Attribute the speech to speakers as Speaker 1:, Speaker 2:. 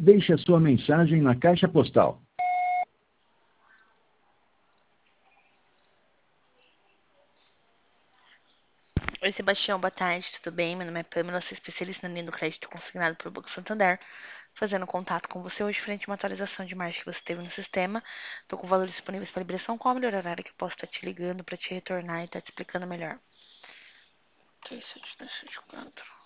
Speaker 1: Deixe a sua mensagem na caixa postal.
Speaker 2: Oi, Sebastião, boa tarde, tudo bem? Meu nome é Pamela, sou especialista na linha do crédito consignado pelo Banco Santander, fazendo contato com você hoje frente a uma atualização de marcha que você teve no sistema. Estou com valores disponíveis para liberação. Qual a melhor horário que eu posso estar te ligando para te retornar e estar te explicando melhor? 3724.